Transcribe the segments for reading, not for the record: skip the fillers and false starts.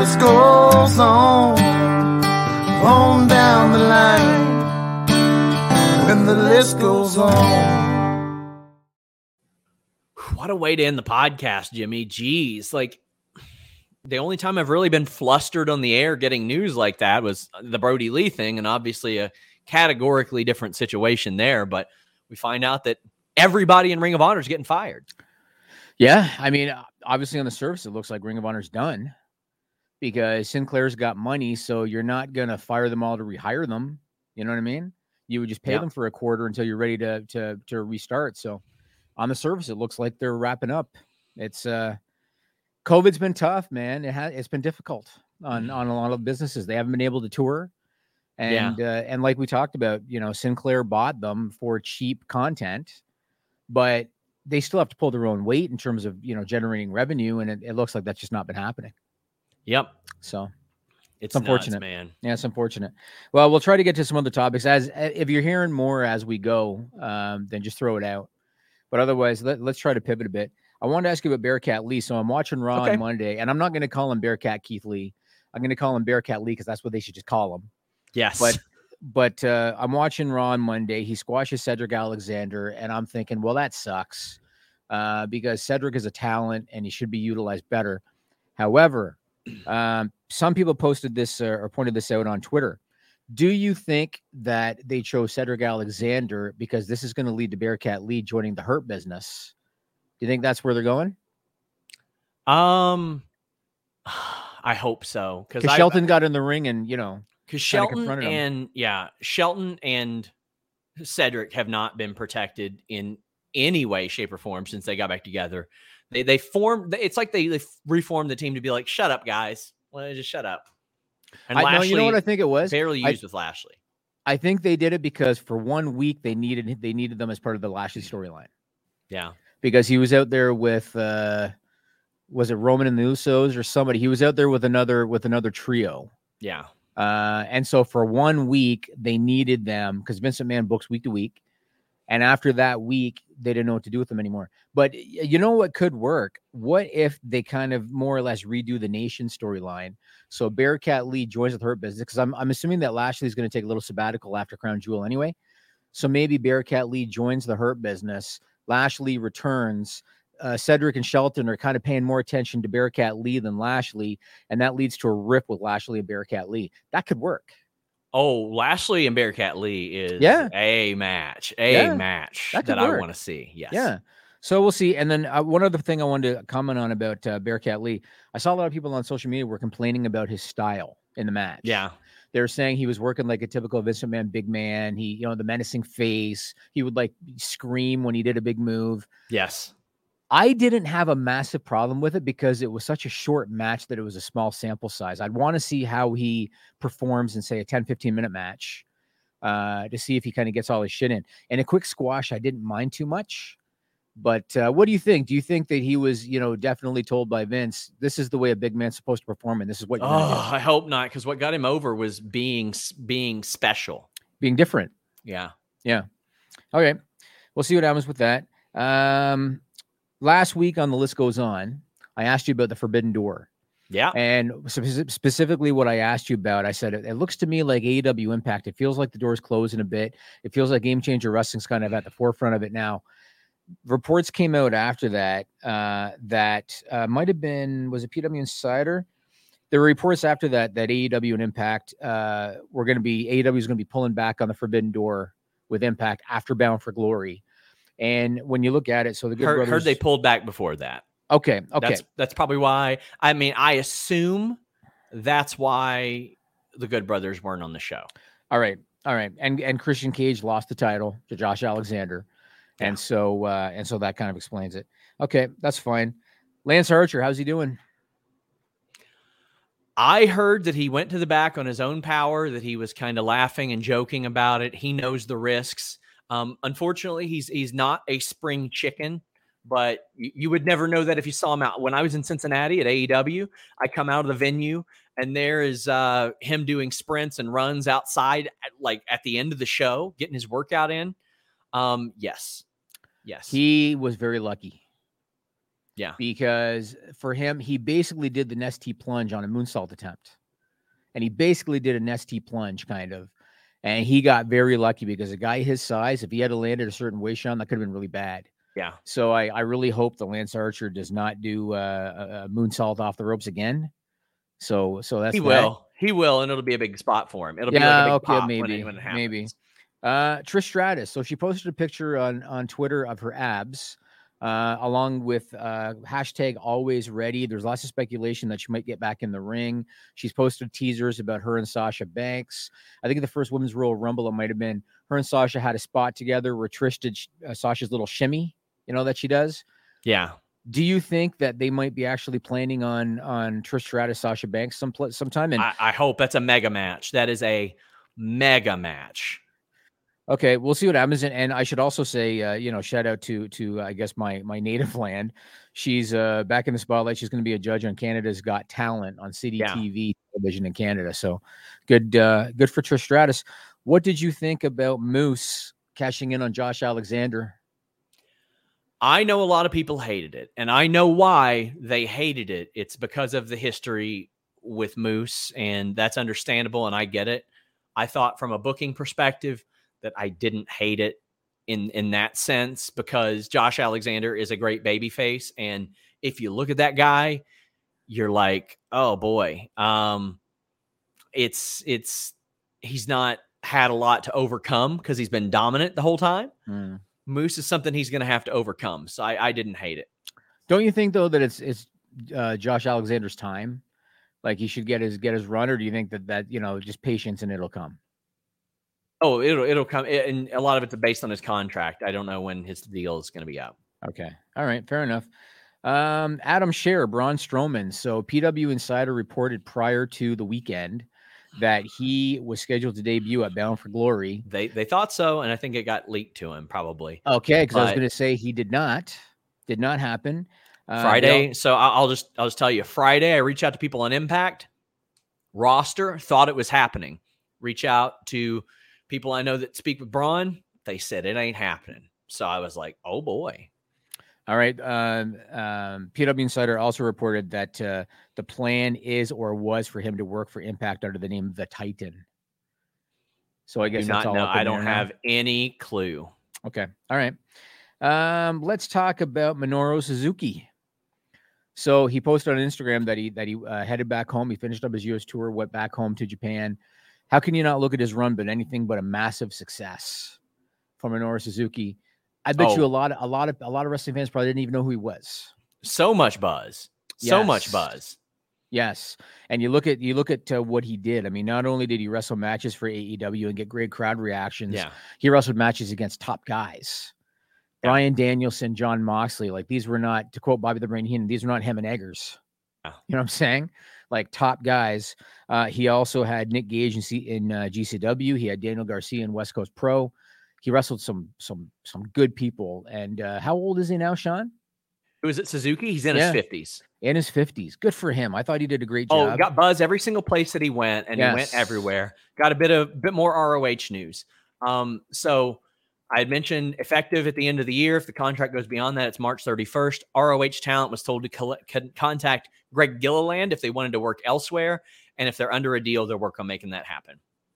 list goes on down the line, when the list goes on. What a way to end the podcast, Jimmy. Jeez, like the only time I've really been flustered on the air getting news like that was the Brody Lee thing, and obviously a categorically different situation there. But we find out that everybody in Ring of Honor is getting fired. Yeah, I mean, obviously on the surface, it looks like Ring of Honor's done because Sinclair's got money, so you're not going to fire them all to rehire them. You know what I mean? You would just pay them for a quarter until you're ready to restart. So on the surface, it looks like they're wrapping up. It's COVID's been tough, man. It's been difficult on a lot of businesses. They haven't been able to tour. And like we talked about, Sinclair bought them for cheap content, but they still have to pull their own weight in terms of, generating revenue. And it looks like that's just not been happening. Yep. So it's unfortunate, nuts, man. Yeah, it's unfortunate. Well, we'll try to get to some other topics if you're hearing more as we go, then just throw it out. But otherwise, let's try to pivot a bit. I wanted to ask you about Bearcat Lee. So I'm watching Raw on Monday, and I'm not going to call him Bearcat Keith Lee. I'm going to call him Bearcat Lee because that's what they should just call him. Yes. But I'm watching Raw on Monday. He squashes Cedric Alexander, and I'm thinking, well, that sucks because Cedric is a talent, and he should be utilized better. However, some people posted this or pointed this out on Twitter. Do you think that they chose Cedric Alexander because this is going to lead to Bearcat Lee joining the Hurt Business? Do you think that's where they're going? I hope so. Because Shelton got in the ring and, because Shelton and Cedric have not been protected in any way, shape, or form since they got back together. They formed. It's like they reformed the team to be like, shut up, guys. Well, just shut up. And Lashley, you know what I think it was? Barely used with Lashley. I think they did it because for 1 week they needed them as part of the Lashley storyline. Yeah, because he was out there with was it Roman and the Usos or somebody? He was out there with another trio. Yeah. And so for 1 week they needed them because Vince McMahon books week to week. And after that week, they didn't know what to do with them anymore. But you know what could work? What if they kind of more or less redo the Nation storyline? So Bearcat Lee joins with Hurt Business because I'm assuming that Lashley's going to take a little sabbatical after Crown Jewel anyway. So maybe Bearcat Lee joins the Hurt Business. Lashley returns. Cedric and Shelton are kind of paying more attention to Bearcat Lee than Lashley, and that leads to a rip with Lashley and Bearcat Lee. That could work. Oh, Lashley and Bearcat Lee is a match that I want to see. Yes. Yeah. So we'll see. And then one other thing I wanted to comment on about Bearcat Lee. I saw a lot of people on social media were complaining about his style in the match. Yeah. They were saying he was working like a typical Vince McMahon big man. He, the menacing face. He would like scream when he did a big move. Yes. I didn't have a massive problem with it because it was such a short match that it was a small sample size. I'd want to see how he performs in, say, a 10, 15-minute match to see if he kind of gets all his shit in. And a quick squash, I didn't mind too much. But what do you think? Do you think that he was, definitely told by Vince, this is the way a big man's supposed to perform, and this is what you're going to do? I hope not, because what got him over was being special. Being different. Yeah. Yeah. Okay. We'll see what happens with that. Last week on The List Goes On, I asked you about the Forbidden Door. Yeah. And specifically what I asked you about, I said, it looks to me like AEW Impact. It feels like the door's closing a bit. It feels like Game Changer Wrestling's kind of at the forefront of it now. Reports came out after that, that might have been, was it PW Insider? There were reports after that AEW and Impact AEW is going to be pulling back on the Forbidden Door with Impact after Bound for Glory. And when you look at it, so the Good Brothers heard they pulled back before that. Okay. That's probably why. I mean, I assume that's why the Good Brothers weren't on the show. All right. And Christian Cage lost the title to Josh Alexander, and so that kind of explains it. Okay, that's fine. Lance Archer, how's he doing? I heard that he went to the back on his own power, that he was kind of laughing and joking about it. He knows the risks. Unfortunately, he's not a spring chicken, but you would never know that if you saw him out. When I was in Cincinnati at AEW, I come out of the venue and there is him doing sprints and runs outside at the end of the show, getting his workout in. Yes. He was very lucky. Yeah. Because for him, he basically did the Nestea plunge on a moonsault attempt. And he basically did a Nestea plunge kind of. And he got very lucky because a guy his size, if he had landed a certain way, Sean, that could have been really bad. Yeah. So I really hope the Lance Archer does not do a moonsault off the ropes again. So that's He will. He will, and it'll be a big spot for him. It'll be like a big pop when it happens. Maybe. Trish Stratus. So she posted a picture on Twitter of her abs, along with hashtag always ready. There's lots of speculation that she might get back in the ring. She's posted teasers about her and Sasha Banks. I think the first Women's Royal Rumble, it might have been her and Sasha had a spot together where Trish did Sasha's little shimmy, that she does. Yeah. Do you think that they might be actually planning on Trish Stratus, Sasha Banks sometime? And I hope that's a mega match. That is a mega match. Okay, we'll see what happens. And I should also say, shout out to I guess my native land. She's back in the spotlight. She's going to be a judge on Canada's Got Talent on City TV television in Canada. So good for Trish Stratus. What did you think about Moose cashing in on Josh Alexander? I know a lot of people hated it, and I know why they hated it. It's because of the history with Moose, and that's understandable, and I get it. I thought from a booking perspective that I didn't hate it in that sense, because Josh Alexander is a great babyface, and if you look at that guy, you're like, oh boy, he's not had a lot to overcome because he's been dominant the whole time. Moose is something he's going to have to overcome. So I didn't hate it. Don't you think though that it's Josh Alexander's time? Like he should get his run, or do you think that just patience and it'll come? Oh, it'll come, and a lot of it's based on his contract. I don't know when his deal is going to be out. Okay, all right, fair enough. Adam Scherr, Braun Strowman. So PW Insider reported prior to the weekend that he was scheduled to debut at Bound for Glory. They thought so, and I think it got leaked to him probably. Okay, because I was going to say he did not happen. Friday. So I'll just tell you, Friday I reached out to people on Impact roster, thought it was happening. Reach out to people I know that speak with Braun. They said it ain't happening. So I was like, oh boy. All right. PW Insider also reported that the plan is or was for him to work for Impact under the name The Titan. So I guess that's all. I don't have any clue. Okay. All right. Let's talk about Minoru Suzuki. So he posted on Instagram that he headed back home. He finished up his US tour, went back home to Japan. How can you not look at his run, but anything but a massive success for Minoru Suzuki? I bet you a lot of wrestling fans probably didn't even know who he was. So much buzz. So much buzz. Yes. And you look at what he did. I mean, not only did he wrestle matches for AEW and get great crowd reactions, he wrestled matches against top guys. Bryan Danielson, Jon Moxley, like these were not, to quote Bobby the Brain Heenan, these were not hem and eggers. You know what I'm saying? Like top guys. He also had Nick Gage in GCW. He had Daniel Garcia in West Coast Pro. He wrestled some good people. And how old is he now, Sean? Who is it? Suzuki? He's in his 50s. In his 50s. Good for him. I thought he did a great job. Oh, got buzz every single place that he went, and he went everywhere. Got a bit more ROH news. So I had mentioned effective at the end of the year. If the contract goes beyond that, it's March 31st. ROH Talent was told to contact Greg Gilliland if they wanted to work elsewhere. And if they're under a deal, they'll work on making that happen.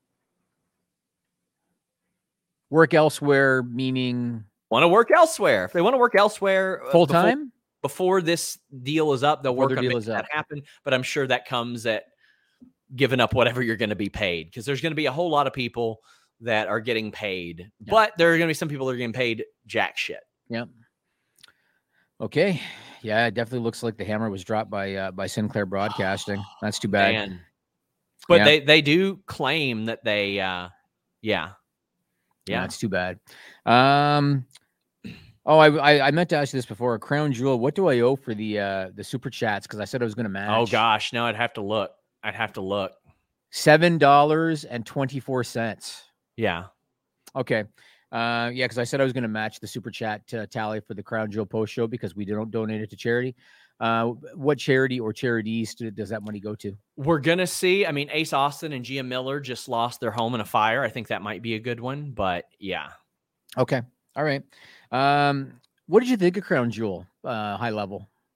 Work elsewhere, meaning? Want to work elsewhere. If they want to work elsewhere full-time? Before this deal is up, they'll work on making that happen. But I'm sure that comes at giving up whatever you're going to be paid, because there's going to be a whole lot of people that are getting paid. Yeah. But there are going to be some people that are getting paid jack shit. Yep. Okay. Yeah, it definitely looks like the hammer was dropped by Sinclair Broadcasting. That's too bad. Man. But they do claim that they Yeah, it's too bad. I meant to ask you this before. Crown Jewel, what do I owe for the super chats? Because I said I was going to match. Oh gosh, no, I'd have to look. $7.24. Yeah. Okay. Because I said I was going to match the super chat tally for the Crown Jewel post show because we don't donate it to charity. What charity or charities does that money go to? We're going to see. I mean, Ace Austin and Gia Miller just lost their home in a fire. I think that might be a good one, but yeah. Okay. All right. What did you think of Crown Jewel, high level?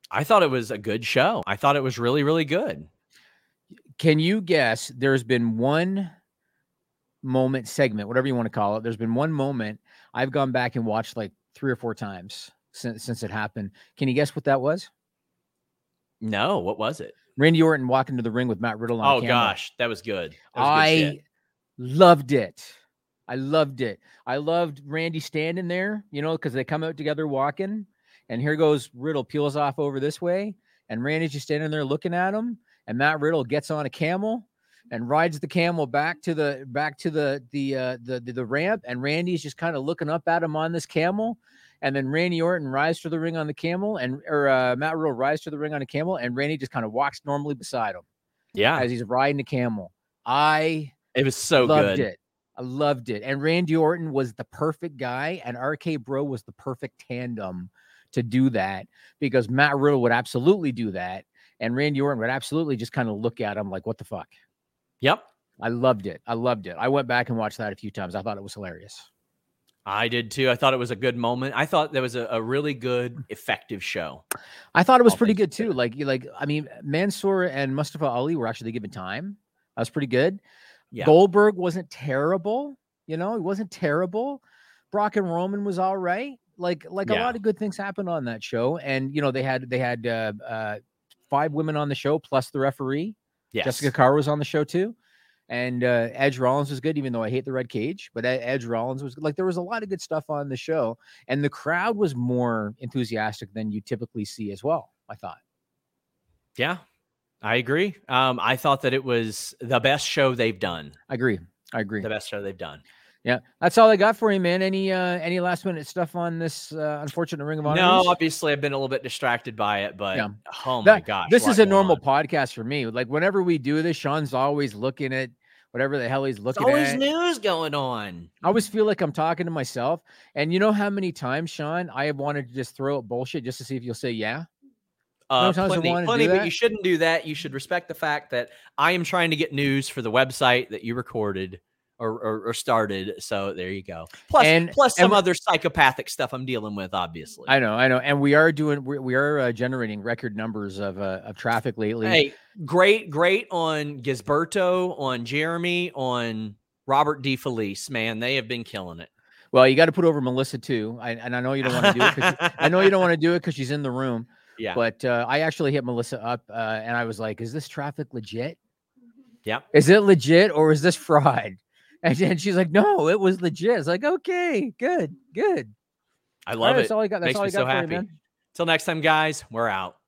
I thought it was a good show. I thought it was really, really good. Can you guess? There's been one segment, whatever you want to call it. There's been one moment I've gone back and watched like 3 or 4 times since it happened. Can you guess what that was? No, what was it? Randy Orton walking to the ring with Matt Riddle on camera. Gosh, that was good. That was I good shit. loved it. I loved it. I loved Randy standing there, because they come out together walking, and here goes Riddle, peels off over this way, and Randy's just standing there looking at him, and Matt Riddle gets on a camel and rides the camel back to the ramp, and Randy's just kind of looking up at him on this camel, and then Randy Orton rides to the ring on the camel, or Matt Riddle rides to the ring on a camel, and Randy just kind of walks normally beside him. Yeah, as he's riding the camel. It was so loved good. It. I loved it. And Randy Orton was the perfect guy, and RK Bro was the perfect tandem to do that, because Matt Riddle would absolutely do that, and Randy Orton would absolutely just kind of look at him like, what the fuck? Yep. I loved it. I went back and watched that a few times. I thought it was hilarious. I did too. I thought it was a good moment. I thought that was a really good, effective show. I thought it was pretty good too. I mean, Mansoor and Mustafa Ali were actually given time. That was pretty good. Yeah. Goldberg wasn't terrible. He wasn't terrible. Brock and Roman was all right. Like a lot of good things happened on that show. And, they had 5 women on the show plus the referee. Yes. Jessica Carr was on the show too. And Edge Rollins was good, even though I hate the red cage. But Edge Rollins was good. There was a lot of good stuff on the show. And the crowd was more enthusiastic than you typically see as well, I thought. Yeah, I agree. I thought that it was the best show they've done. I agree. The best show they've done. Yeah, that's all I got for you, man. Any last minute stuff on this unfortunate Ring of Honor? No, obviously I've been a little bit distracted by it, but oh my gosh, this is a normal podcast for me. Like whenever we do this, Sean's always looking at whatever the hell he's looking at. There's always news going on. I always feel like I'm talking to myself. And you know how many times, Sean, I have wanted to just throw out bullshit just to see if you'll say yeah? Plenty, but you shouldn't do that. You should respect the fact that I am trying to get news for the website that you recorded or started. So there you go. Plus some other psychopathic stuff I'm dealing with, obviously. I know. And we are generating record numbers of traffic lately. Hey, great on Gisberto, on Jeremy, on Robert DeFelice, man. They have been killing it. Well, you got to put over Melissa too. I know you don't want to do it. I know you don't want to do it because she's in the room. Yeah. But I actually hit Melissa up and I was like, is this traffic legit? Yeah. Is it legit or is this fraud? And she's like, no, it was legit. It's like, okay, good. I love it. That's all I got. That's Makes all I me got so for happy. you, man. Till next time, guys, we're out.